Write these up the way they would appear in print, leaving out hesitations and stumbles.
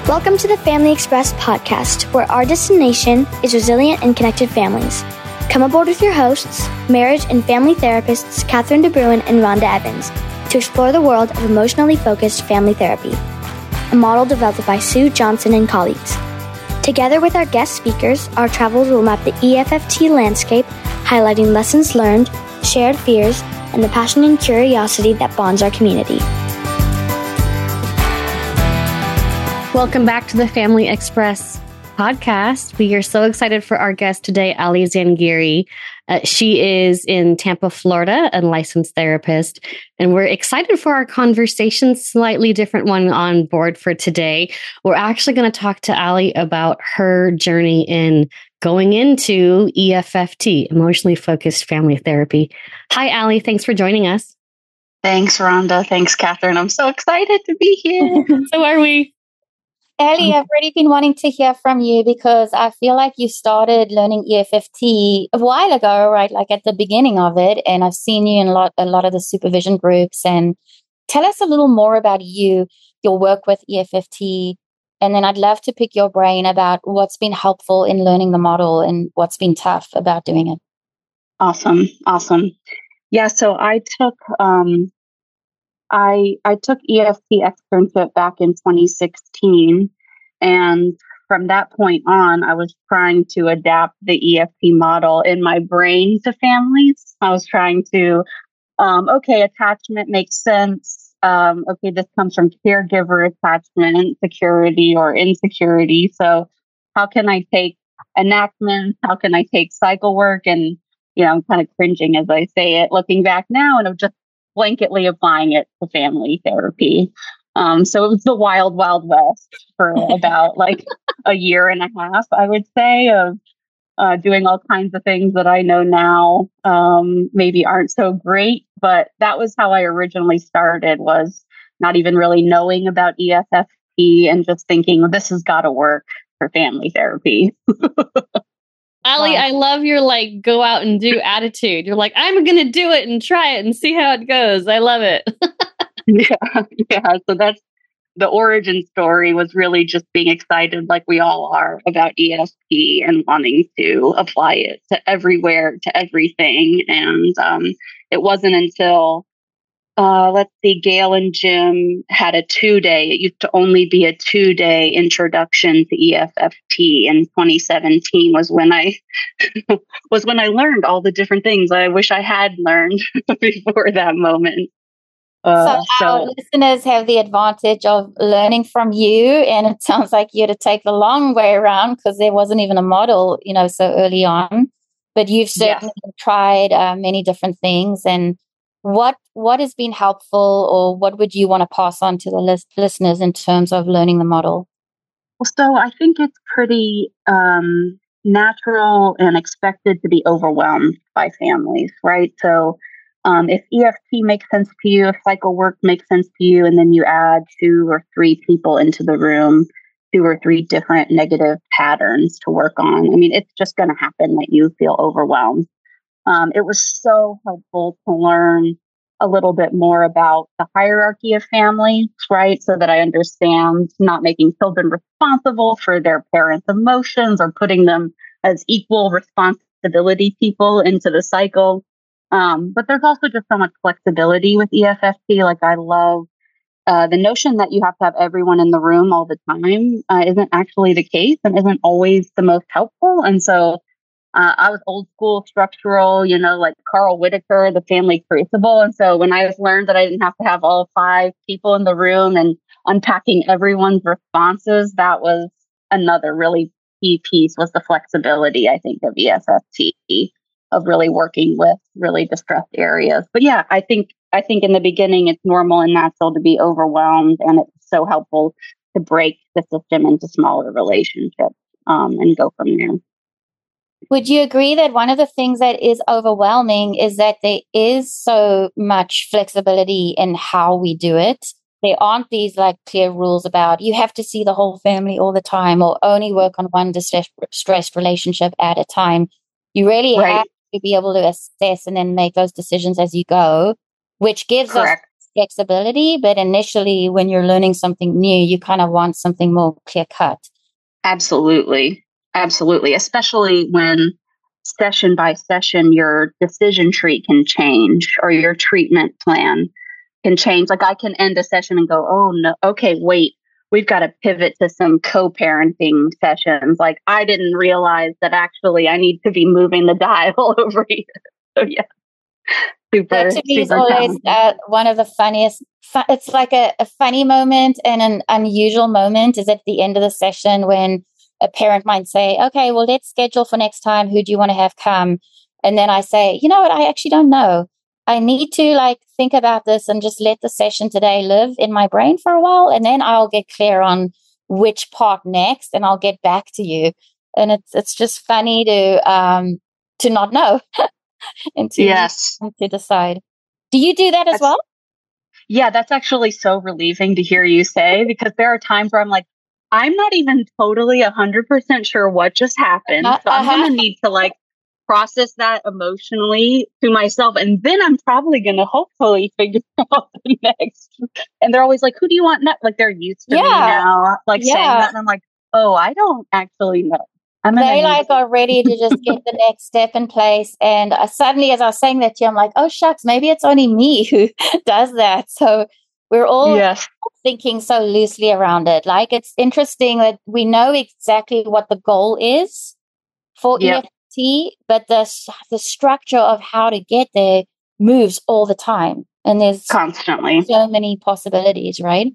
Welcome to the Family Express podcast, where our destination is resilient and connected families. Come aboard with your hosts, marriage and family therapists Catherine DeBruin and Rhonda Evans, to explore the world of emotionally focused family therapy, a model developed by Sue Johnson and colleagues. Together with our guest speakers, our travels will map the EFFT landscape, highlighting lessons learned, shared fears, and the passion and curiosity that bonds our community. Welcome back to the Family Express podcast. We are so excited for our guest today, Ali Zangiri. She is in Tampa, Florida, a licensed therapist, and we're excited for our conversation, slightly different one on board for today. We're actually going to talk to Ali about her journey in going into EFFT, emotionally focused family therapy. Hi, Ali. Thanks for joining us. Thanks, Rhonda. Thanks, Catherine. I'm so excited to be here. So are we. Ali, I've already been wanting to hear from you because I feel like you started learning EFFT a while ago, right? Like at the beginning of it. And I've seen you in a lot of the supervision groups. And tell us a little more about you, your work with EFFT. And then I'd love to pick your brain about what's been helpful in learning the model and what's been tough about doing it. Awesome. Yeah, so I took EFT externship back in 2016, and from that point on, I was trying to adapt the EFT model in my brain to families. I was trying to, attachment makes sense. This comes from caregiver attachment, security or insecurity. So how can I take enactments? How can I take cycle work? And, I'm kind of cringing as I say it, looking back now, and I'm just blanketly applying it to family therapy. So it was the wild, wild west for about like a year and a half, I would say, of doing all kinds of things that I know now maybe aren't so great. But that was how I originally started, was not even really knowing about EFFT and just thinking, well, this has got to work for family therapy. Ali, I love your go out and do attitude. You're like, I'm going to do it and try it and see how it goes. I love it. Yeah. So that's the origin story, was really just being excited, like we all are, about EFT and wanting to apply it to everywhere, to everything. And it wasn't until Gail and Jim had a 2-day. It used to only be a 2-day introduction to EFFT. In 2017 was when I learned all the different things I wish I had learned before that moment. So our listeners have the advantage of learning from you, and it sounds like you had to take the long way around because there wasn't even a model, so early on. But you've certainly tried many different things. And what has been helpful, or what would you want to pass on to the listeners in terms of learning the model? Well, so I think it's pretty natural and expected to be overwhelmed by families, right? So if EFT makes sense to you, if cycle work makes sense to you, and then you add 2 or 3 people into the room, 2 or 3 different negative patterns to work on, it's just going to happen that you feel overwhelmed. It was so helpful to learn a little bit more about the hierarchy of families, right? So that I understand not making children responsible for their parents' emotions or putting them as equal responsibility people into the cycle. But there's also just so much flexibility with EFFT. Like, I love the notion that you have to have everyone in the room all the time isn't actually the case and isn't always the most helpful. And so I was old school structural, like Carl Whitaker, the family crucible. And so when I learned that I didn't have to have all 5 people in the room and unpacking everyone's responses, that was another really key piece, was the flexibility, I think, of EFFT, of really working with really distressed areas. But yeah, I think in the beginning, it's normal and natural to be overwhelmed. And it's so helpful to break the system into smaller relationships and go from there. Would you agree that one of the things that is overwhelming is that there is so much flexibility in how we do it? There aren't these clear rules about you have to see the whole family all the time or only work on one distressed relationship at a time. You really have to be able to assess and then make those decisions as you go, which gives us flexibility, but initially when you're learning something new, you kind of want something more clear cut. Absolutely. Absolutely. Especially when session by session, your decision tree can change or your treatment plan can change. Like I can end a session and go, oh no, okay, wait, we've got to pivot to some co-parenting sessions. Like I didn't realize that actually I need to be moving the dial over here. So yeah, That to me is super always one of the funniest. It's like a funny moment and an unusual moment is at the end of the session when a parent might say, okay, well, let's schedule for next time. Who do you want to have come? And then I say, you know what? I actually don't know. I need to like think about this and just let the session today live in my brain for a while. And then I'll get clear on which part next and I'll get back to you. And it's just funny to not know and to decide. Do you do that as well? Yeah, that's actually so relieving to hear you say, because there are times where I'm like, I'm not even totally 100% sure what just happened. So I'm going to need to like process that emotionally to myself. And then I'm probably going to hopefully figure out the next. And they're always like, who do you want next? Like they're used to me now, like saying that. And I'm like, oh, I don't actually know. They like are ready to just get the next step in place. And suddenly, as I was saying that to you, I'm like, oh, shucks, maybe it's only me who does that. So we're all thinking so loosely around it. Like it's interesting that we know exactly what the goal is for EFT, but the structure of how to get there moves all the time. And there's constantly so many possibilities, right?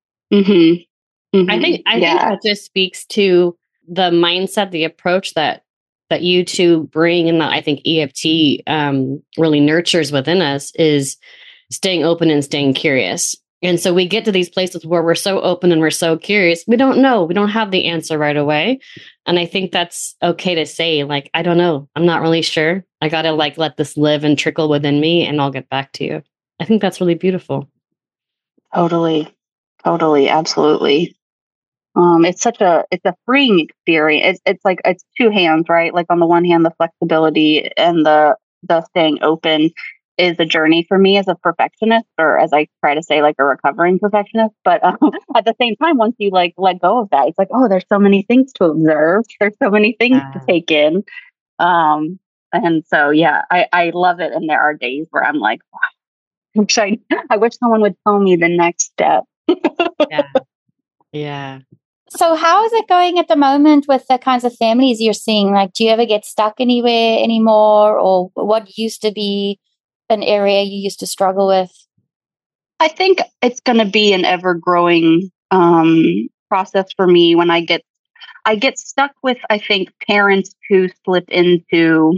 Mm-hmm. Mm-hmm. I think that just speaks to the mindset, the approach that you two bring, and that I think EFT really nurtures within us is staying open and staying curious. And so we get to these places where we're so open and we're so curious. We don't know. We don't have the answer right away. And I think that's okay to say, like, I don't know. I'm not really sure. I got to like let this live and trickle within me and I'll get back to you. I think that's really beautiful. Totally. Absolutely. It's a freeing experience. It's like, it's two hands, right? Like on the one hand, the flexibility and the staying open is a journey for me as a perfectionist, or as I try to say, like a recovering perfectionist. But at the same time, once you like let go of that, it's like, oh, there's so many things to observe. There's so many things to take in. And so, yeah, I love it. And there are days where I'm like, wow, I wish someone would tell me the next step. Yeah. So how is it going at the moment with the kinds of families you're seeing? Like, do you ever get stuck anywhere anymore? Or what used to be an area you used to struggle with? I think it's going to be an ever growing process for me when I get stuck with, I think, parents who slip into,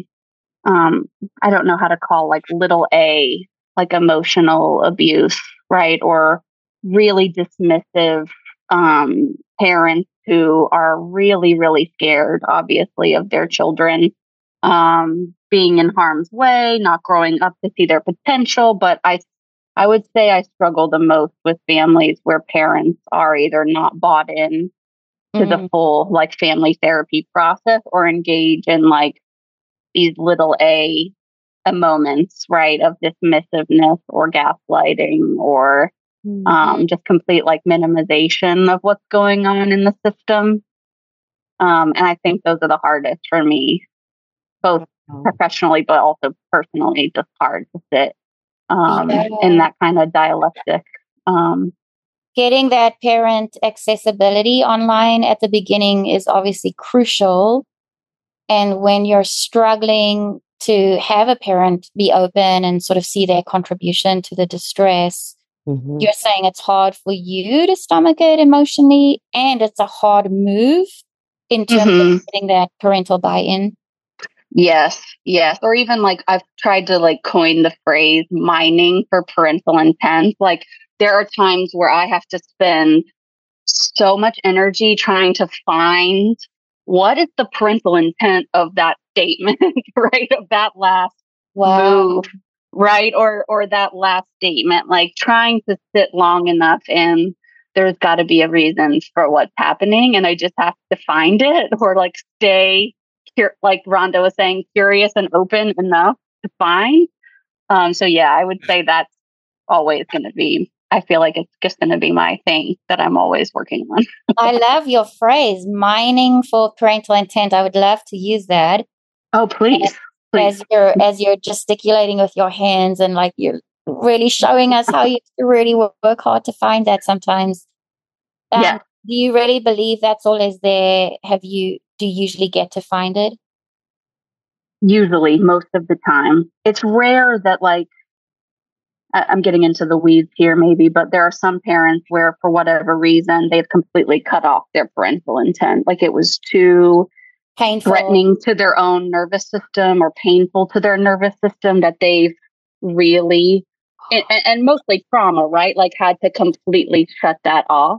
I don't know how to call, like little a, like emotional abuse, right? Or really dismissive parents who are really, really scared, obviously, of their children being in harm's way, not growing up to see their potential. But I would say I struggle the most with families where parents are either not bought in to the full like family therapy process or engage in like these little a moments, right, of dismissiveness or gaslighting or just complete like minimization of what's going on in the system. And I think those are the hardest for me, both professionally, but also personally, just hard to sit in that kind of dialectic. Getting that parent accessibility online at the beginning is obviously crucial. And when you're struggling to have a parent be open and sort of see their contribution to the distress, you're saying it's hard for you to stomach it emotionally, and it's a hard move in terms of getting that parental buy-in. Yes. Or even like I've tried to like coin the phrase mining for parental intent. Like there are times where I have to spend so much energy trying to find what is the parental intent of that statement, right? Of that last move, right? Or that last statement, like trying to sit long enough and there's got to be a reason for what's happening. And I just have to find it or like stay, like Rhonda was saying, curious and open enough to find. So yeah, I would say that's always going to be, I feel like it's just going to be my thing that I'm always working on. I love your phrase, mining for parental intent. I would love to use that. Oh, please. As you're gesticulating with your hands and like you're really showing us how you really work hard to find that sometimes. Yeah. Do you really believe that's all is there? Do you usually get to find it? Usually, most of the time. It's rare that like, I'm getting into the weeds here maybe, but there are some parents where for whatever reason, they've completely cut off their parental intent. Like it was too painful, threatening to their own nervous system or painful to their nervous system that they've really, and mostly trauma, right? Like had to completely shut that off.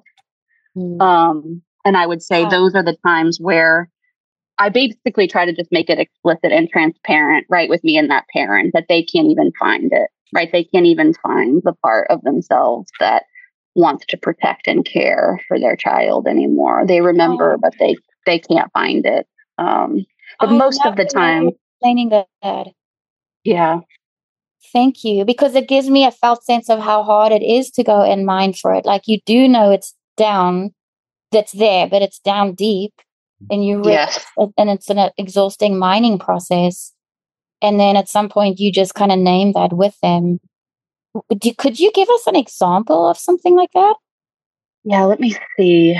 And I would say those are the times where I basically try to just make it explicit and transparent, right, with me and that parent, that they can't even find it, right? They can't even find the part of themselves that wants to protect and care for their child anymore. They remember, but they can't find it. But most of the time, explaining that. Yeah. Thank you, because it gives me a felt sense of how hard it is to go and mine for it. Like you do know it's down, that's there, but it's down deep, and and it's an exhausting mining process. And then at some point, you just kind of name that with them. Could you give us an example of something like that? Yeah, let me see.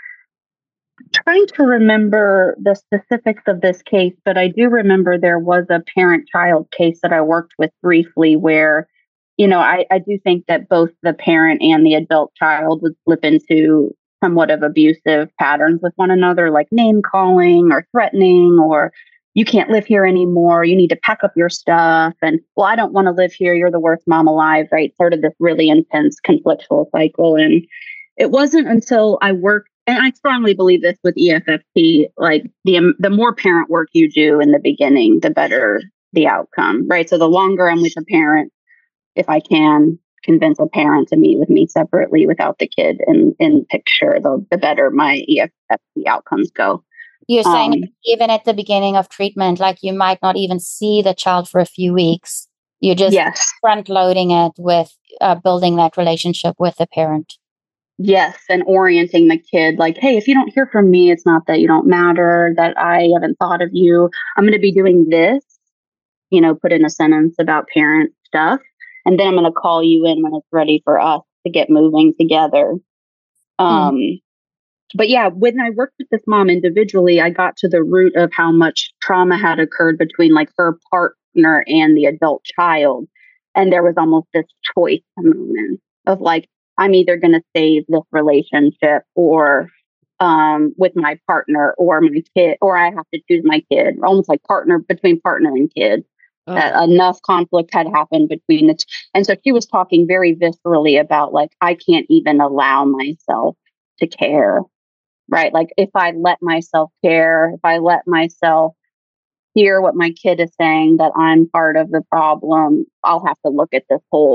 I'm trying to remember the specifics of this case, but I do remember there was a parent-child case that I worked with briefly where, I do think that both the parent and the adult child would slip into somewhat of abusive patterns with one another, like name calling or threatening, or you can't live here anymore. You need to pack up your stuff. And, well, I don't want to live here. You're the worst mom alive, right? Sort of this really intense conflictual cycle. And it wasn't until I worked, and I strongly believe this with EFFP, like the more parent work you do in the beginning, the better the outcome, right? So the longer I'm with a parent, if I can convince a parent to meet with me separately without the kid in picture, the better my EFFP outcomes go. You're saying even at the beginning of treatment, like you might not even see the child for a few weeks. You're just front loading it with building that relationship with the parent. Yes, and orienting the kid like, hey, if you don't hear from me, it's not that you don't matter, that I haven't thought of you. I'm going to be doing this, put in a sentence about parent stuff. And then I'm going to call you in when it's ready for us to get moving together. But yeah, when I worked with this mom individually, I got to the root of how much trauma had occurred between like her partner and the adult child. And there was almost this choice moment of like, I'm either going to save this relationship or with my partner or my kid, or I have to choose my kid, almost like between partner and kid. Enough conflict had happened between the two. And so she was talking very viscerally about like, I can't even allow myself to care, right? Like if I let myself care, if I let myself hear what my kid is saying, that I'm part of the problem, I'll have to look at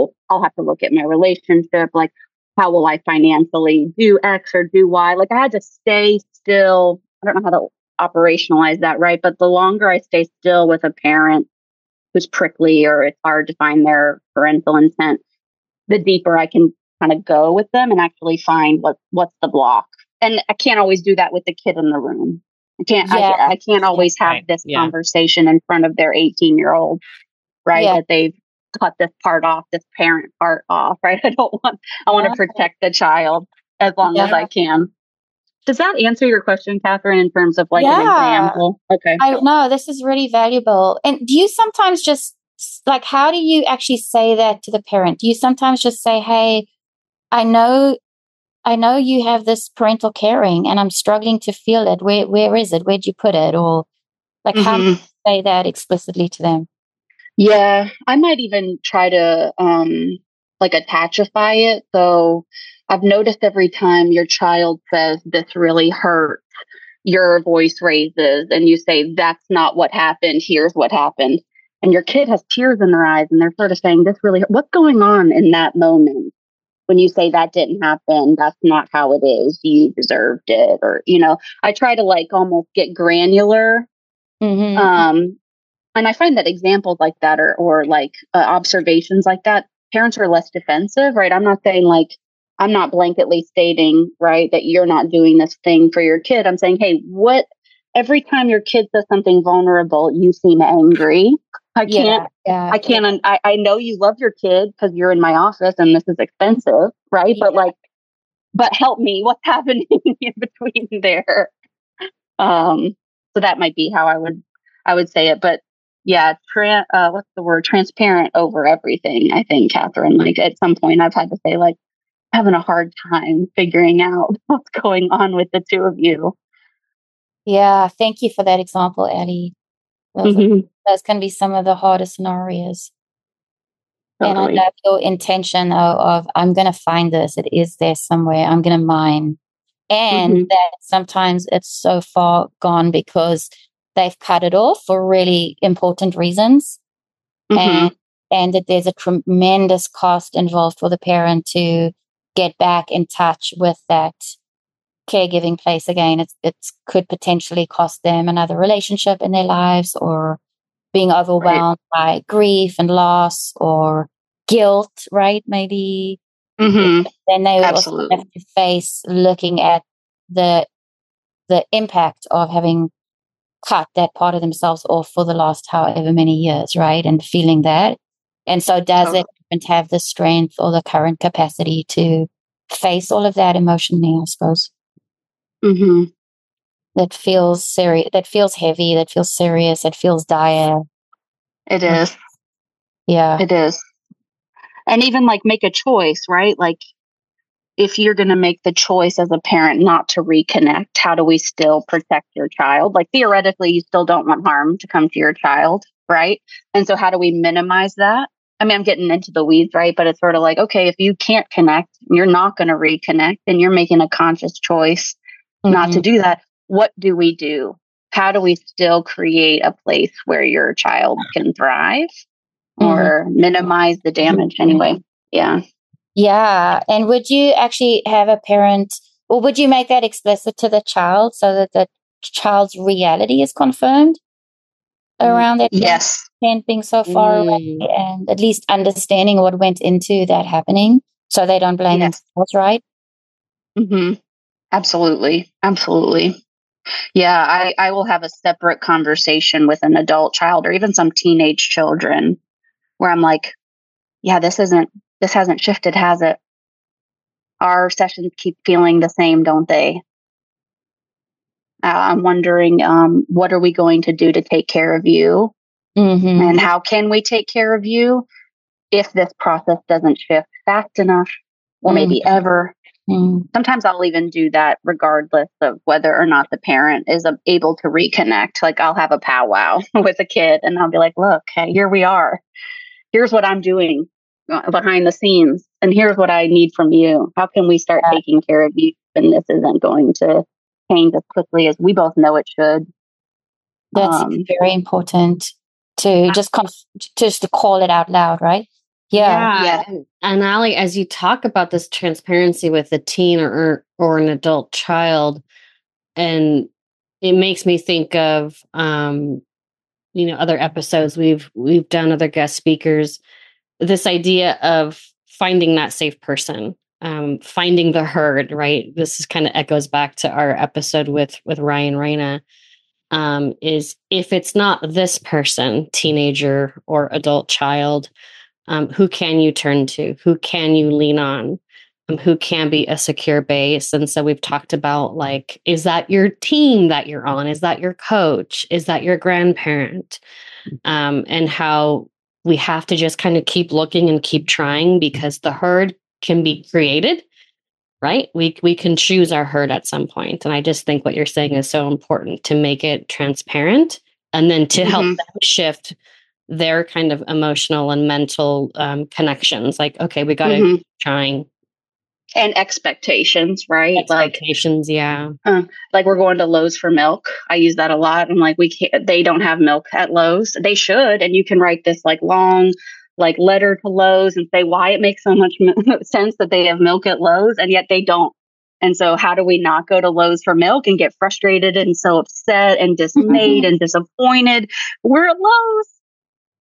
my relationship. Like, how will I financially do X or do Y? Like I had to stay still. I don't know how to operationalize that, right? But the longer I stay still with a parent who's prickly or it's hard to find their parental intent, the deeper I can kind of go with them and actually find what's the block. And I can't always do that with the kid in the room. I can't always have this conversation in front of their 18-year-old, right? That they've cut this parent part off, right? I want to protect the child as long as I can. Does that answer your question, Catherine, in terms of like an example? Okay. I know this is really valuable. And do you sometimes just like, how do you actually say that to the parent? Do you sometimes just say, hey, I know you have this parental caring and I'm struggling to feel it. Where is it? Where'd you put it? Or like, how do you say that explicitly to them? Yeah, I might even try to like attachify it. So I've noticed every time your child says this really hurts, your voice raises and you say, that's not what happened. Here's what happened. And your kid has tears in their eyes and they're sort of saying, this really hurt. What's going on in that moment? When you say that didn't happen, that's not how it is. You deserved it. Or, I try to like almost get granular. And I find that examples like that or like observations like that parents are less defensive, right? I'm not saying like, I'm not blanketly stating, right, that you're not doing this thing for your kid. I'm saying, hey, every time your kid says something vulnerable, you seem angry. I know you love your kid because you're in my office and this is expensive, right? Yeah. But help me, what's happening in between there? So that might be how I would say it. But yeah, what's the word? Transparent over everything. I think, Catherine, like at some point I've had to say like, having a hard time figuring out what's going on with the two of you. Yeah, thank you for that example, Ellie. Those can be some of the hardest scenarios. Totally. And I love your intention of I'm going to find this. It is there somewhere. I'm going to mine. And that sometimes it's so far gone because they've cut it off for really important reasons. And that there's a tremendous cost involved for the parent to get back in touch with that caregiving place again. It could potentially cost them another relationship in their lives, or being overwhelmed by grief and loss or guilt, right? Maybe. Then they would also have to face looking at the impact of having cut that part of themselves off for the last however many years, right? And feeling that. And so does it have the strength or the current capacity to face all of that emotionally, I suppose? That feels serious, that feels heavy, that feels serious, that feels dire. It is. Yeah. It is. And even like make a choice, right? Like if you're going to make the choice as a parent not to reconnect, how do we still protect your child? Like theoretically, you still don't want harm to come to your child, right? And so how do we minimize that? I mean, I'm getting into the weeds, right? But it's sort of like, okay, if you can't connect, you're not going to reconnect, and you're making a conscious choice not to do that. What do we do? How do we still create a place where your child can thrive or minimize the damage anyway? Yeah. Yeah. And would you actually have a parent, or would you make that explicit to the child so that the child's reality is confirmed around that? Yes. Parent being so far away, and at least understanding what went into that happening so they don't blame themselves, right? Absolutely. Absolutely. Yeah, I will have a separate conversation with an adult child or even some teenage children where I'm like, yeah, this hasn't shifted, has it? Our sessions keep feeling the same, don't they? I'm wondering, what are we going to do to take care of you? And how can we take care of you if this process doesn't shift fast enough or maybe ever? Sometimes I'll even do that regardless of whether or not the parent is able to reconnect. Like I'll have a powwow with a kid and I'll be like, look, hey, here we are. Here's what I'm doing behind the scenes. And here's what I need from you. How can we start taking care of you? And this isn't going to change as quickly as we both know it should. That's very important to just to call it out loud, right? Yeah. And Allie, as you talk about this transparency with a teen or an adult child, and it makes me think of other episodes we've done, other guest speakers, this idea of finding that safe person, finding the herd, right? This is kind of echoes back to our episode with Ryan Reina. Is if it's not this person, teenager or adult child, who can you turn to? Who can you lean on? Who can be a secure base? And so we've talked about, like, is that your team that you're on? Is that your coach? Is that your grandparent? And how we have to just kind of keep looking and keep trying, because the herd can be created, right? We can choose our herd at some point. And I just think what you're saying is so important, to make it transparent and then to help them shift their kind of emotional and mental connections. Like, okay, we got to keep trying. And expectations, right? Expectations, yeah. Like we're going to Lowe's for milk. I use that a lot. I'm like, they don't have milk at Lowe's. They should. And you can write this like long letter to Lowe's and say why it makes so much sense that they have milk at Lowe's, and yet they don't. And so how do we not go to Lowe's for milk and get frustrated and so upset and dismayed and disappointed? We're at Lowe's,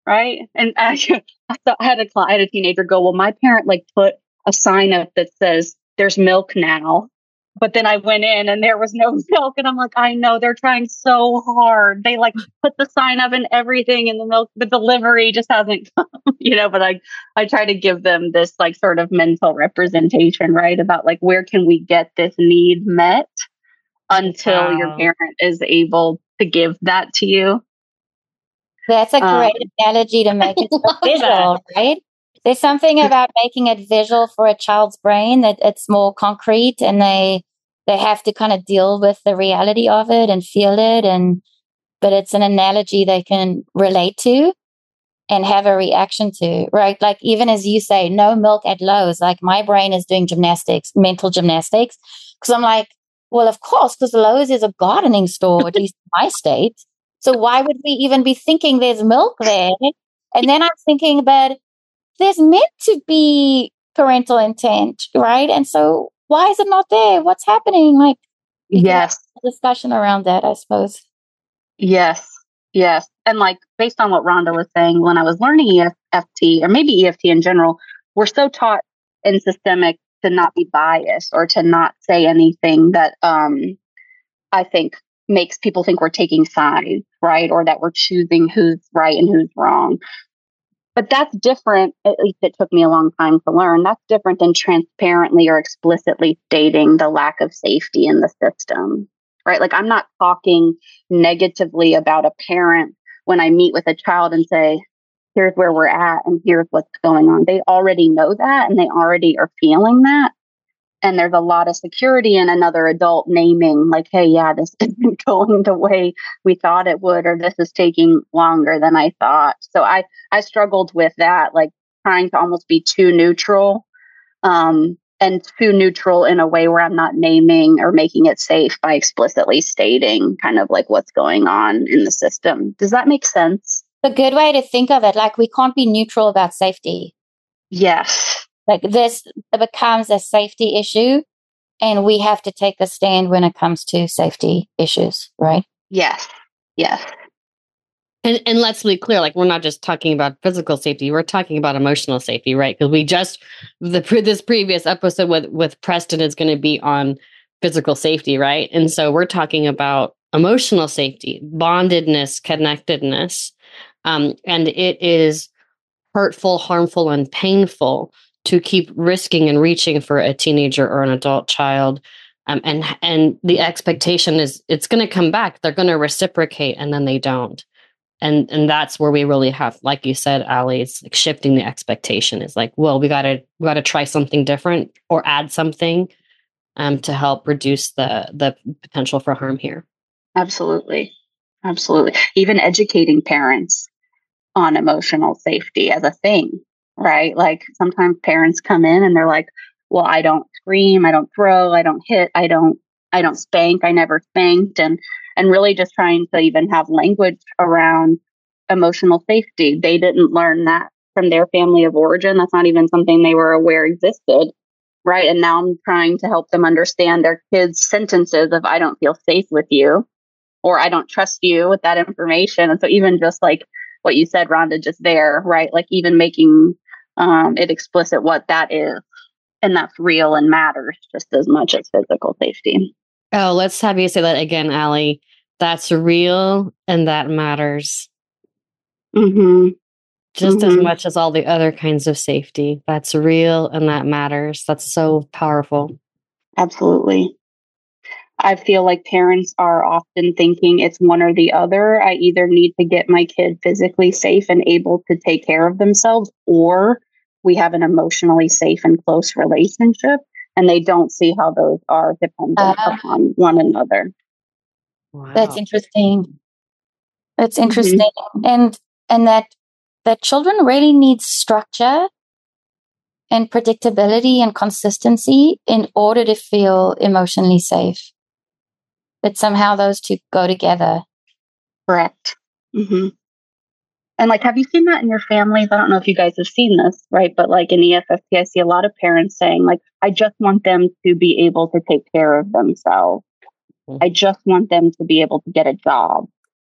right? And I had a teenager go, well, my parent like put a sign up that says there's milk now. But then I went in and there was no milk. And I'm like, I know they're trying so hard. They like put the sign up and everything, and the delivery just hasn't come, but I try to give them this like sort of mental representation, right? About like, where can we get this need met until your parent is able to give that to you. That's a great analogy to make it visual, right? There's something about making it visual for a child's brain that it's more concrete, and they have to kind of deal with the reality of it and feel it, but it's an analogy they can relate to and have a reaction to, right? Like even as you say, no milk at Lowe's, like my brain is doing mental gymnastics, because I'm like, well, of course, because Lowe's is a gardening store, at least in my state. So why would we even be thinking there's milk there? And then I'm thinking, but there's meant to be parental intent, right? And so why is it not there? What's happening? Like, yes, discussion around that, I suppose. Yes. And like based on what Rhonda was saying, when I was learning EFT, or maybe EFT in general, we're so taught in systemic to not be biased or to not say anything that I think makes people think we're taking sides, right? Or that we're choosing who's right and who's wrong. But that's different, at least it took me a long time to learn. That's different than transparently or explicitly stating the lack of safety in the system, right? Like I'm not talking negatively about a parent when I meet with a child and say, here's where we're at and here's what's going on. They already know that and they already are feeling that. And there's a lot of security in another adult naming like, hey, yeah, this isn't going the way we thought it would, or this is taking longer than I thought. So I struggled with that, like trying to almost be too neutral, and too neutral in a way where I'm not naming or making it safe by explicitly stating kind of like what's going on in the system. Does that make sense? A good way to think of it, like we can't be neutral about safety. Yes. Like this becomes a safety issue, and we have to take a stand when it comes to safety issues, right? Yes. And let's be clear, like we're not just talking about physical safety, we're talking about emotional safety, right? Because we just, this previous episode with Preston is going to be on physical safety, right? And so we're talking about emotional safety, bondedness, connectedness. And it is hurtful, harmful, and painful to keep risking and reaching for a teenager or an adult child. And the expectation is it's going to come back. They're going to reciprocate, and then they don't. And that's where we really have, like you said, Allie, it's like shifting the expectation. It's like, well, we gotta try something different or add something to help reduce the potential for harm here. Absolutely. Even educating parents on emotional safety as a thing, right? Like sometimes parents come in and they're like, well, I don't scream, I don't throw, I don't hit, I don't spank, I never spanked. And really just trying to even have language around emotional safety. They didn't learn that from their family of origin. That's not even something they were aware existed, right? And now I'm trying to help them understand their kids' sentences of, I don't feel safe with you, or I don't trust you with that information. And so even just like what you said, Rhonda, just there, right? Like even making it explicit what that is. And that's real and matters just as much as physical safety. Oh, let's have you say that again, Allie. That's real and that matters. Mm-hmm. Just as much as all the other kinds of safety. That's real and that matters. That's so powerful. Absolutely. I feel like parents are often thinking it's one or the other. I either need to get my kid physically safe and able to take care of themselves, or we have an emotionally safe and close relationship. And they don't see how those are dependent upon one another. Wow. That's interesting. And that children really need structure and predictability and consistency in order to feel emotionally safe. That somehow those two go together. Correct. Mm-hmm. And like, have you seen that in your families? I don't know if you guys have seen this, right? But like in EFFT, I see a lot of parents saying like, I just want them to be able to take care of themselves. I just want them to be able to get a job.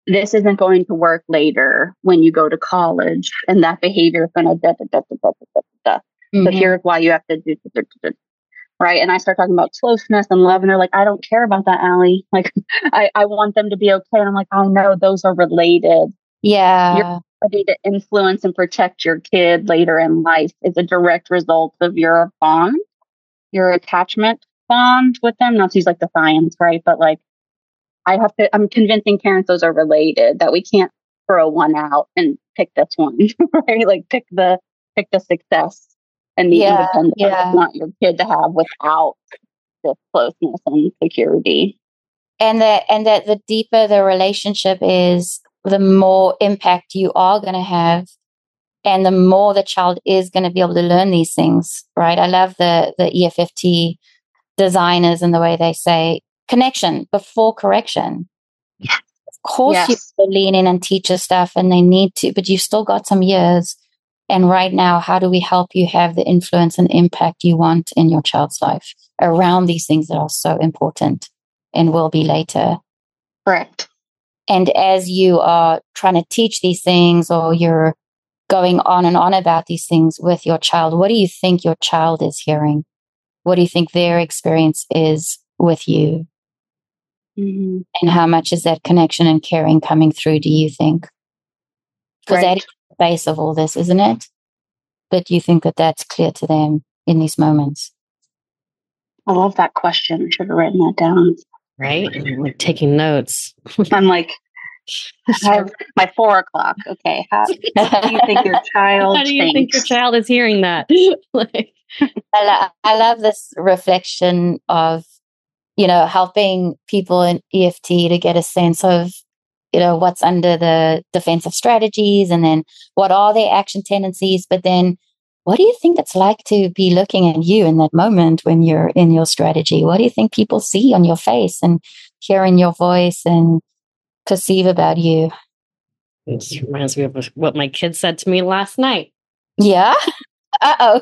this isn't going to work later when you go to college, and that behavior is going to da da da da da da da. So here's why you have to do right. And I start talking about closeness and love, and they're like, I don't care about that, Allie. Like, I want them to be okay. And I'm like, oh no, those are related. Yeah. Your ability to influence and protect your kid later in life is a direct result of your bond, your attachment bond with them. Not to use like the science, right? But like, I'm convincing parents those are related, that we can't throw one out and pick this one, right? Like pick the success and the independence you want your kid to have without this closeness and security. And that the deeper the relationship is, the more impact you are going to have, and the more the child is going to be able to learn these things, right? I love the EFFT designers and the way they say connection before correction. Yes. Of course, you lean in and teach us stuff, and they need to, but you've still got some years. And right now, how do we help you have the influence and impact you want in your child's life around these things that are so important and will be later? Correct. And as you are trying to teach these things, or you're going on and on about these things with your child, what do you think your child is hearing? What do you think their experience is with you? Mm-hmm. And how much is that connection and caring coming through, do you think? Because that is the base of all this, isn't it? But you think that that's clear to them in these moments? I love that question. I should have written that down. Right? I'm like taking notes. I'm like, I have my 4 o'clock. Okay. How do you think your child How do you think your child is hearing that? Like, I love this reflection of, helping people in EFT to get a sense of, what's under the defensive strategies, and then what are their action tendencies. But then what do you think it's like to be looking at you in that moment when you're in your strategy? What do you think people see on your face and hear in your voice and perceive about you? It reminds me of what my kid said to me last night. Yeah? Uh-oh.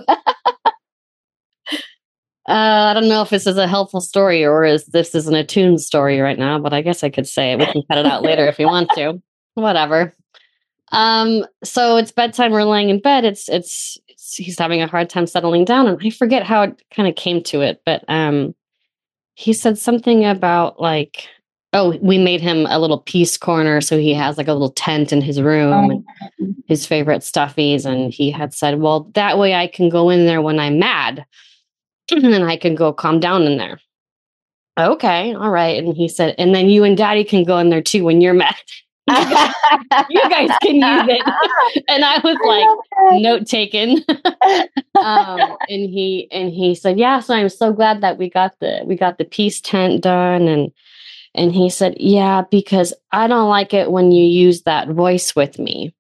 I don't know if this is a helpful story or this is an attuned story right now, but I guess I could say it. We can cut it out later if you want to. Whatever. So it's bedtime. We're laying in bed. He's having a hard time settling down, and I forget how it kind of came to it, but he said something about like, oh, we made him a little peace corner, so he has like a little tent in his room and his favorite stuffies, and he had said, well, that way I can go in there when I'm mad. And I can go calm down in there. Okay, all right. And he said, and then you and Daddy can go in there too when you're mad. You guys can use it. And I was like, note taken. And he said, yeah. So I'm so glad that we got the peace tent done. And he said, yeah, because I don't like it when you use that voice with me.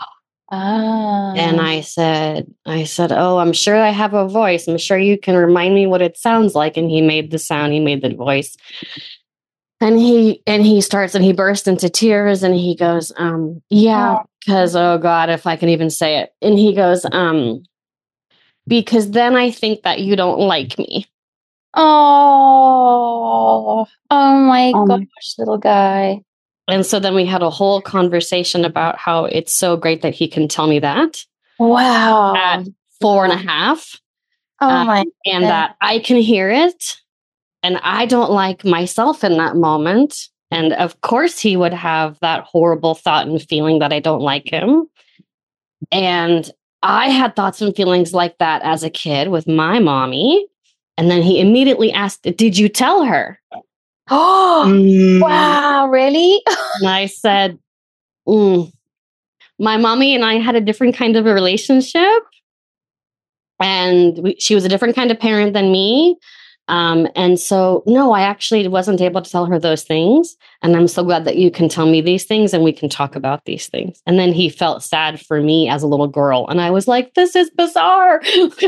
And I said, oh, I'm sure I have a voice. I'm sure you can remind me what it sounds like. And he made the sound, he made the voice. And he starts and he burst into tears and he goes, yeah, because, oh God, if I can even say it. And he goes, because then I think that you don't like me. Oh my gosh, little guy. And so then we had a whole conversation about how it's so great that he can tell me that. Wow. At 4.5. Oh my. And that I can hear it. And I don't like myself in that moment. And of course he would have that horrible thought and feeling that I don't like him. And I had thoughts and feelings like that as a kid with my mommy. And then he immediately asked, did you tell her? Oh, wow, really? And I said, my mommy and I had a different kind of a relationship. And she was a different kind of parent than me. And so, no, I actually wasn't able to tell her those things. And I'm so glad that you can tell me these things and we can talk about these things. And then he felt sad for me as a little girl. And I was like, this is bizarre.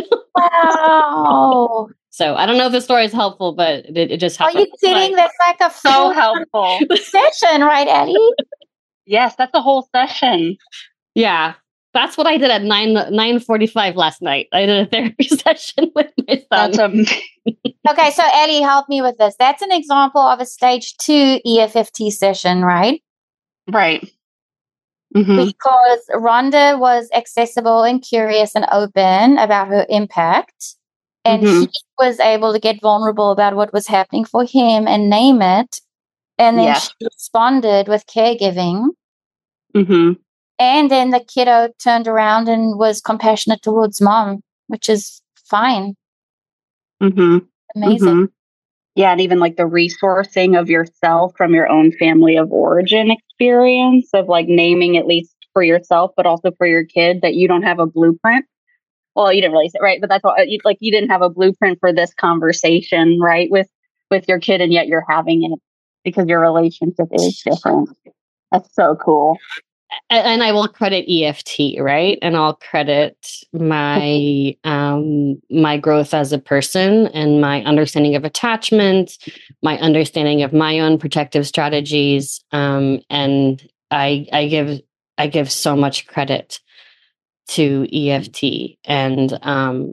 Wow. So I don't know if the story is helpful, but it just happened. Are you kidding? That's like a so helpful session, right, Ellie? Yes, that's a whole session. Yeah. That's what I did at 9:45 last night. I did a therapy session with my son. Okay, so Ellie, help me with this. That's an example of a stage 2 EFFT session, right? Right. Mm-hmm. Because Rhonda was accessible and curious and open about her impact. And Mm-hmm. he was able to get vulnerable about what was happening for him and name it. And then Yes. she responded with caregiving. Mm-hmm. And then the kiddo turned around and was compassionate towards mom, which is fine. Mm-hmm. Amazing. Mm-hmm. Yeah, and even like the resourcing of yourself from your own family of origin experience of like naming at least for yourself, but also for your kid that you don't have a blueprint. Well, you didn't really say, right? But that's what you didn't have a blueprint for this conversation, right? With your kid, and yet you're having it because your relationship is different. That's so cool. And I will credit EFT, right? And I'll credit my my growth as a person and my understanding of attachment, my understanding of my own protective strategies, and I give so much credit to EFT, and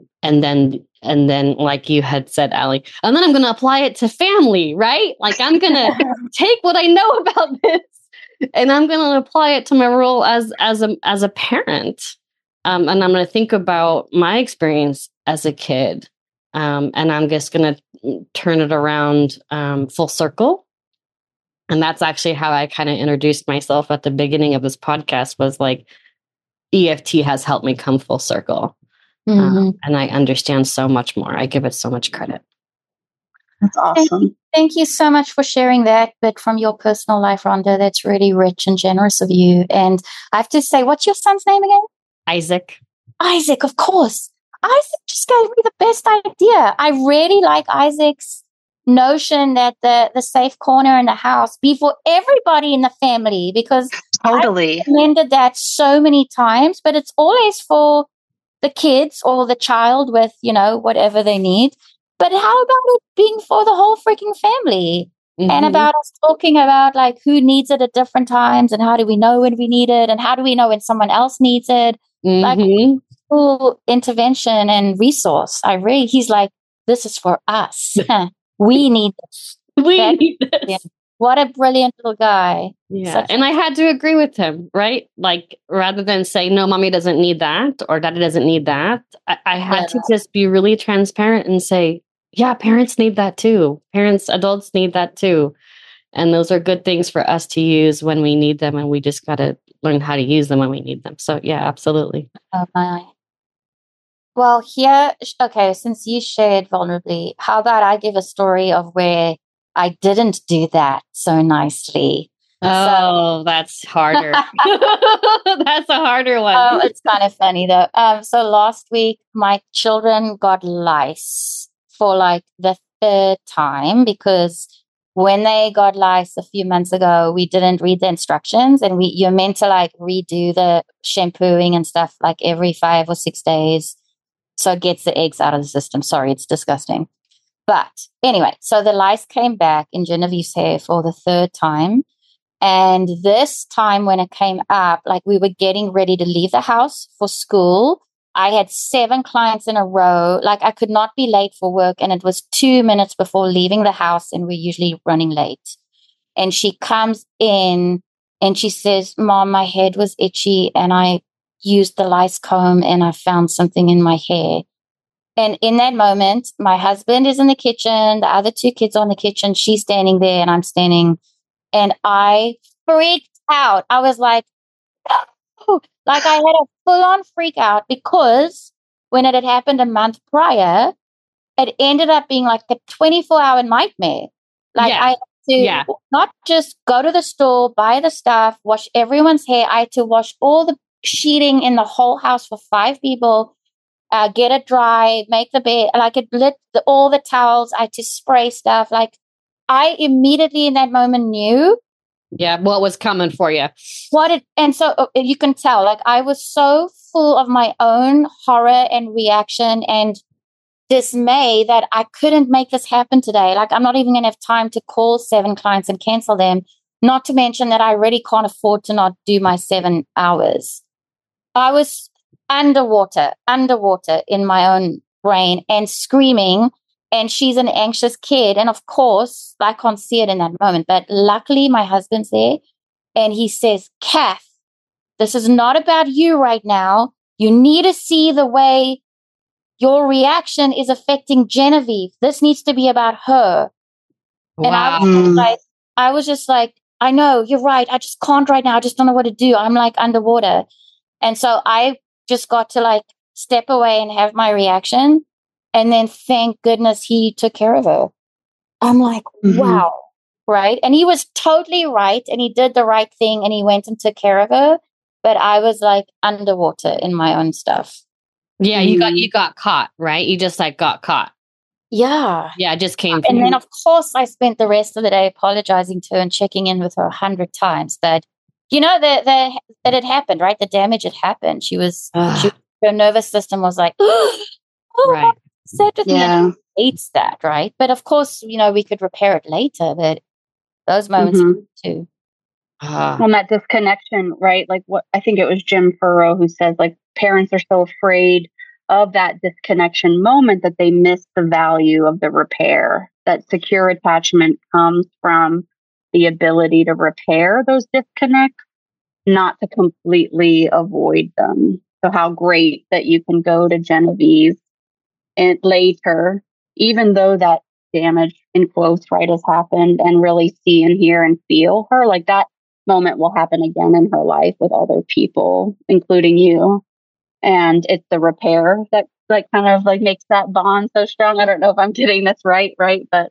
then like you had said, Allie, and then I'm going to apply it to family, right? Like I'm going to take what I know about this. And I'm going to apply it to my role as a parent, and I'm going to think about my experience as a kid, and I'm just going to turn it around full circle. And that's actually how I kind of introduced myself at the beginning of this podcast. Was like EFT has helped me come full circle, and I understand so much more. I give it so much credit. That's awesome. Thank you so much for sharing that bit from your personal life, Rhonda. That's really rich and generous of you. And I have to say, what's your son's name again? Isaac. Isaac, of course. Isaac just gave me the best idea. I really like Isaac's notion that the safe corner in the house be for everybody in the family, because totally I've recommended that so many times, but it's always for the kids or the child with, whatever they need. But how about it being for the whole freaking family? Mm-hmm. And about us talking about like who needs it at different times, and how do we know when we need it, and how do we know when someone else needs it? Mm-hmm. Like full intervention and resource. He's like, this is for us. We need this. Need this. Yeah. What a brilliant little guy. Yeah. And I had to agree with him, right? Like rather than say, no, mommy doesn't need that or daddy doesn't need that, I had to just be really transparent and say, yeah, parents need that too. Adults need that too. And those are good things for us to use when we need them. And we just got to learn how to use them when we need them. So yeah, absolutely. Oh my. Well, since you shared vulnerably, how about I give a story of where I didn't do that so nicely? Oh, that's harder. That's a harder one. Oh, it's kind of funny though. So last week, my children got lice for like the third time, because when they got lice a few months ago, we didn't read the instructions, and you're meant to like redo the shampooing and stuff like every 5 or 6 days. So it gets the eggs out of the system. Sorry, it's disgusting. But anyway, so the lice came back in Genevieve's hair for the third time. And this time when it came up, like we were getting ready to leave the house for school. I had 7 clients in a row. Like I could not be late for work. And it was 2 minutes before leaving the house, and we're usually running late. And she comes in and she says, Mom, my head was itchy and I used the lice comb and I found something in my hair. And in that moment, my husband is in the kitchen. The other 2 kids are in the kitchen. She's standing there and I'm standing. And I freaked out. I was like, oh, like I had a full-on freak out, because when it had happened a month prior, it ended up being like a 24-hour nightmare. Like I had to not just go to the store, buy the stuff, wash everyone's hair. I had to wash all the sheeting in the whole house for 5 people, get it dry, make the bed, like it lit all the towels. I had to spray stuff. Like I immediately in that moment knew what was coming for you. And so you can tell, like I was so full of my own horror and reaction and dismay that I couldn't make this happen today. Like I'm not even going to have time to call 7 clients and cancel them. Not to mention that I really can't afford to not do my 7 hours. I was underwater in my own brain and screaming. And she's an anxious kid. And of course, I can't see it in that moment. But luckily, my husband's there. And he says, Kath, this is not about you right now. You need to see the way your reaction is affecting Genevieve. This needs to be about her. And I was just like, I know, you're right. I just can't right now. I just don't know what to do. I'm like underwater. And so I just got to like step away and have my reaction. And then thank goodness he took care of her. I'm like, wow. Right. And he was totally right. And he did the right thing and he went and took care of her. But I was like underwater in my own stuff. Yeah, you got caught, right? You just like got caught. Yeah. Yeah, it just came. And then, of course, I spent the rest of the day apologizing to her and checking in with her 100 times that, you know, that it happened, right? The damage had happened. Her nervous system was like, right. Sad with me. Hates that, right? But of course, you know, we could repair it later. But those moments too. On that disconnection, right? Like what I think it was Jim Furrow who says, like, parents are so afraid of that disconnection moment that they miss the value of the repair. That secure attachment comes from the ability to repair those disconnects, not to completely avoid them. So how great that you can go to Genevieve and later, even though that damage in quotes, right, has happened, and really see and hear and feel her. Like that moment will happen again in her life with other people, including you. And it's the repair that like kind of like makes that bond so strong. I don't know if I'm getting this right? But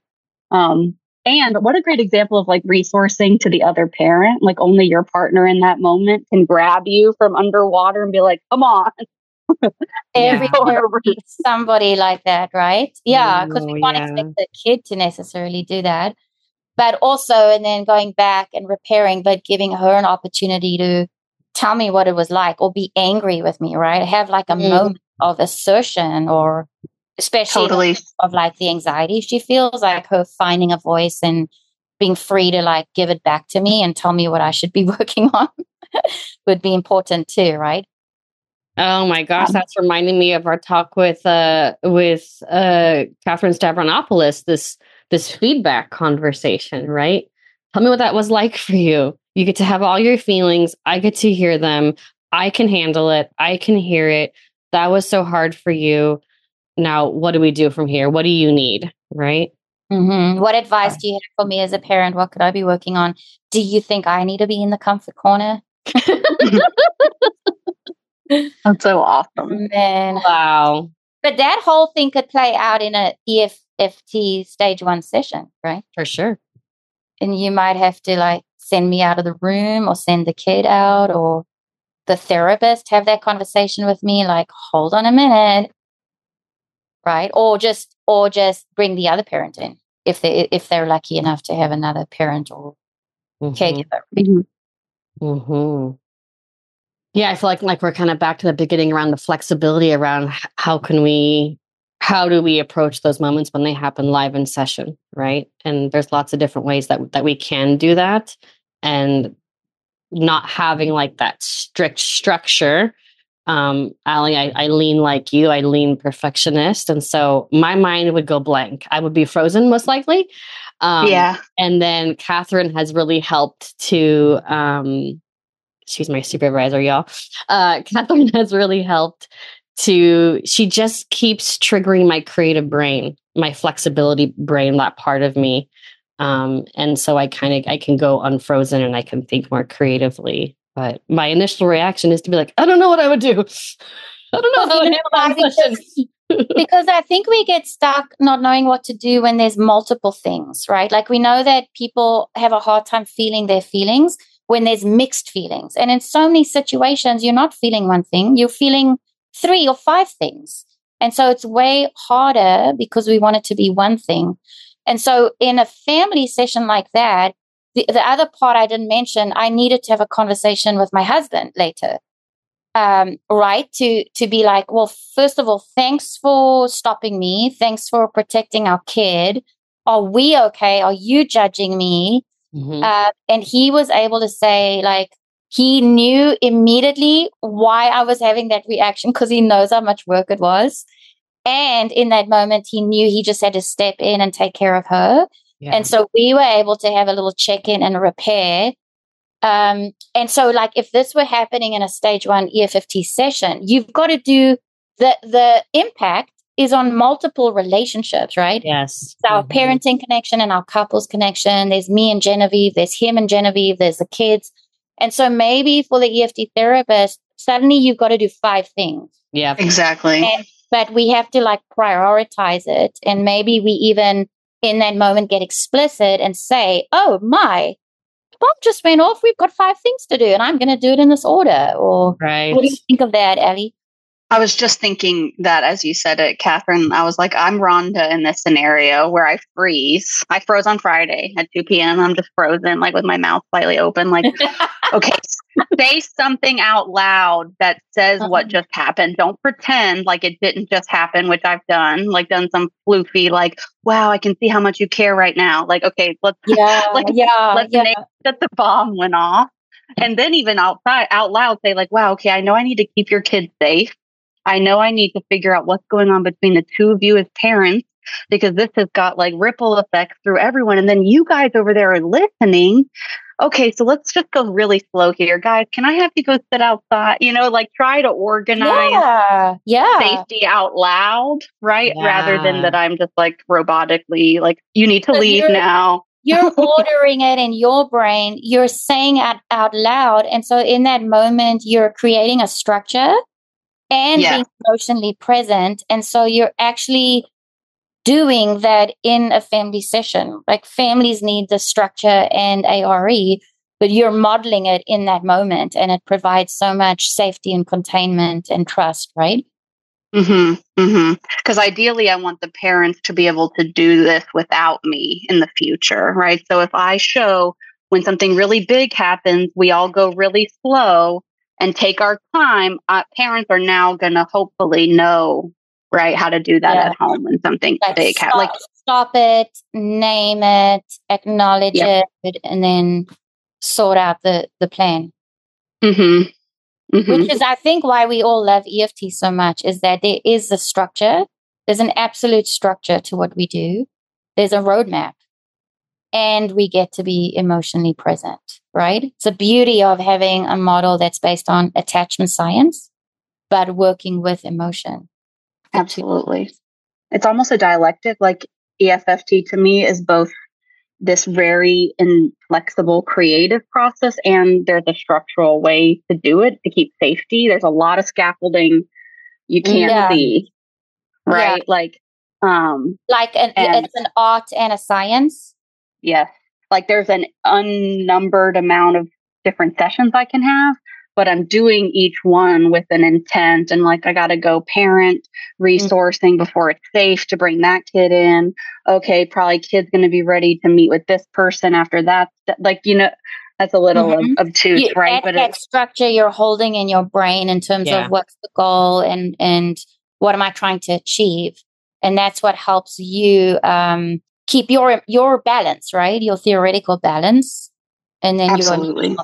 and what a great example of like resourcing to the other parent. Like only your partner in that moment can grab you from underwater and be like, come on. Every parent needs somebody like that, right? Yeah, because we can't expect the kid to necessarily do that. But also, and then going back and repairing, but giving her an opportunity to tell me what it was like or be angry with me, right? Have like a moment of assertion, or especially of like the anxiety she feels, like her finding a voice and being free to like give it back to me and tell me what I should be working on would be important too, right? Oh my gosh, that's reminding me of our talk with Catherine Stavronopoulos, this feedback conversation, right? Tell me what that was like for you. You get to have all your feelings. I get to hear them. I can handle it. I can hear it. That was so hard for you. Now, what do we do from here? What do you need? Right? Mm-hmm. What advice do you have for me as a parent? What could I be working on? Do you think I need to be in the comfort corner? That's so awesome. Man. Wow. But that whole thing could play out in a EFT stage 1 session, right? For sure. And you might have to like send me out of the room or send the kid out, or the therapist have that conversation with me, like, hold on a minute. Right. Or just bring the other parent in if they're lucky enough to have another parent or caregiver. Mm-hmm. Yeah, I feel like we're kind of back to the beginning around the flexibility around how do we approach those moments when they happen live in session, right? And there's lots of different ways that we can do that, and not having like that strict structure. Allie, I lean like you. I lean perfectionist, and so my mind would go blank. I would be frozen most likely. And then Catherine has really helped to. She's my supervisor, y'all. Catherine has really helped to, she just keeps triggering my creative brain, my flexibility brain, that part of me. And so I can go unfrozen and I can think more creatively. But my initial reaction is to be like, I don't know what I would do. I don't know how to handle that question. Because I think we get stuck not knowing what to do when there's multiple things, right? Like we know that people have a hard time feeling their feelings when there's mixed feelings. And in so many situations, you're not feeling one thing, you're feeling 3 or 5 things. And so it's way harder because we want it to be one thing. And so in a family session like that, the other part I didn't mention, I needed to have a conversation with my husband later, right? To be like, well, first of all, thanks for stopping me. Thanks for protecting our kid. Are we okay? Are you judging me? Mm-hmm. And he was able to say, like, he knew immediately why I was having that reaction because he knows how much work it was. And in that moment, he knew he just had to step in and take care of her. Yeah. And so we were able to have a little check-in and a repair And so, like, if this were happening in a stage 1 EFFT session, you've got to do the impact is on multiple relationships, right? Yes. It's our parenting connection and our couples connection. There's me and Genevieve, there's him and Genevieve, there's the kids. And so maybe for the EFT therapist, suddenly you've got to do 5 things. Yeah, exactly. But we have to like prioritize it. And maybe we even in that moment get explicit and say, oh, my bomb just went off. We've got 5 things to do and I'm going to do it in this order. Or right. What do you think of that, Allie? I was just thinking that as you said it, Catherine, I was like, I'm Rhonda in this scenario where I freeze. I froze on Friday at 2 p.m. I'm just frozen, like with my mouth slightly open, like, okay, say something out loud that says what just happened. Don't pretend like it didn't just happen, which I've done, like done some floofy, like, wow, I can see how much you care right now. Like, okay, let's name that the bomb went off. And then even out loud say like, wow, okay, I know I need to keep your kids safe. I know I need to figure out what's going on between the two of you as parents, because this has got like ripple effects through everyone. And then you guys over there are listening. Okay, so let's just go really slow here. Guys, can I have you go sit outside? You know, like try to organize safety out loud, right? Yeah. Rather than that I'm just like robotically like, you need to leave now. You're ordering it in your brain. You're saying it out loud. And so in that moment, you're creating a structure and being emotionally present. And so you're actually doing that in a family session. Like families need the structure and ARE, but you're modeling it in that moment and it provides so much safety and containment and trust, right? Because ideally I want the parents to be able to do this without me in the future, right? So if I show when something really big happens, we all go really slow and take our time, parents are now going to hopefully know, right, how to do that at home when something big happens. Like, stop it, name it, acknowledge it, and then sort out the plan. Which is, I think, why we all love EFT so much, is that there is a structure. There's an absolute structure to what we do. There's a roadmap. And we get to be emotionally present, right? It's the beauty of having a model that's based on attachment science, but working with emotion. Absolutely. It's almost a dialectic. Like EFFT to me is both this very inflexible creative process, and there's a structural way to do it to keep safety. There's a lot of scaffolding you can't see, right? Like it's an art and a science. Yes. Like there's an unnumbered amount of different sessions I can have, but I'm doing each one with an intent. And like, I got to go parent resourcing before it's safe to bring that kid in. Okay, probably kid's going to be ready to meet with this person after that. Like, you know, that's a little obtuse, right? But that structure you're holding in your brain in terms of what's the goal and what am I trying to achieve? And that's what helps you keep your balance, right? Your theoretical balance. And then absolutely.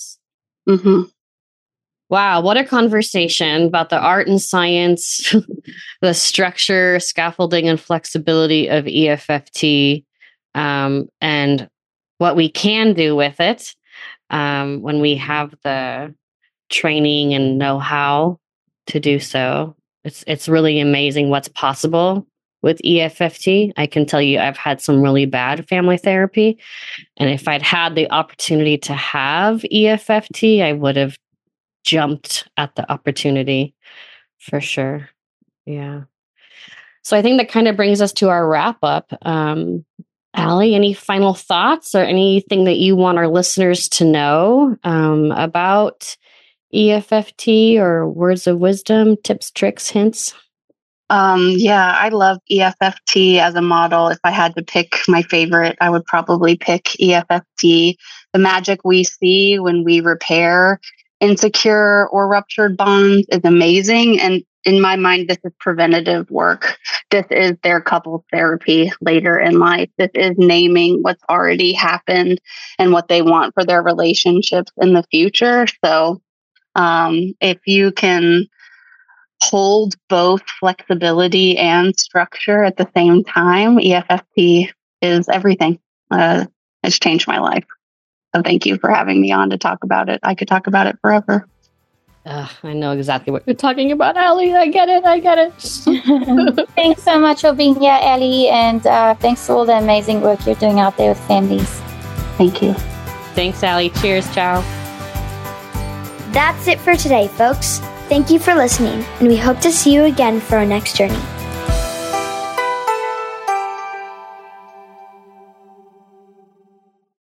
Wow, what a conversation about the art and science, the structure, scaffolding, and flexibility of EFFT, and what we can do with it when we have the training and know-how to do so. It's really amazing what's possible with EFFT. I can tell you I've had some really bad family therapy, and if I'd had the opportunity to have EFFT, I would have jumped at the opportunity for sure. Yeah. So I think that kind of brings us to our wrap up. Allie, any final thoughts or anything that you want our listeners to know about EFFT or words of wisdom, tips, tricks, hints? I love EFFT as a model. If I had to pick my favorite, I would probably pick EFFT. The magic we see when we repair insecure or ruptured bonds is amazing. And in my mind, this is preventative work. This is their couples therapy later in life. This is naming what's already happened and what they want for their relationships in the future. So if you can hold both flexibility and structure at the same time, EFFT is everything. It's changed my life. So thank you for having me on to talk about it. I could talk about it forever. I know exactly what you're talking about, Allie. I get it. Thanks so much for being here, Allie. And thanks for all the amazing work you're doing out there with families. Thank you. Thanks, Allie. Cheers. Ciao. That's it for today, folks. Thank you for listening, and we hope to see you again for our next journey.